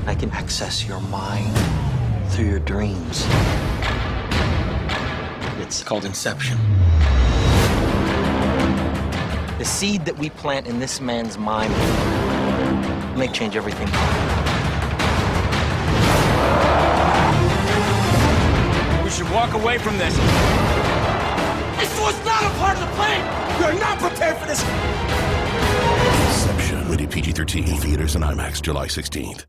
I can access your mind through your dreams. It's called Inception. The seed that we plant in this man's mind may change everything. We should walk away from this. This was not a part of the plan! You're not prepared for this! Inception. Rated PG-13. In theaters and IMAX July 16th.